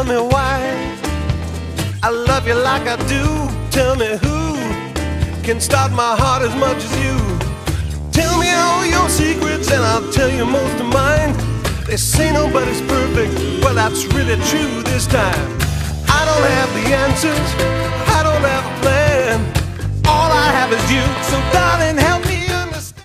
me why I love you like I do. Tell me who can stop my heart as much as you. Tell me all your secrets and I'll tell you most of mine. They say nobody's perfect, well that's really true this time. I don't have the answers, I don't have a plan. All I have is you, so darling help me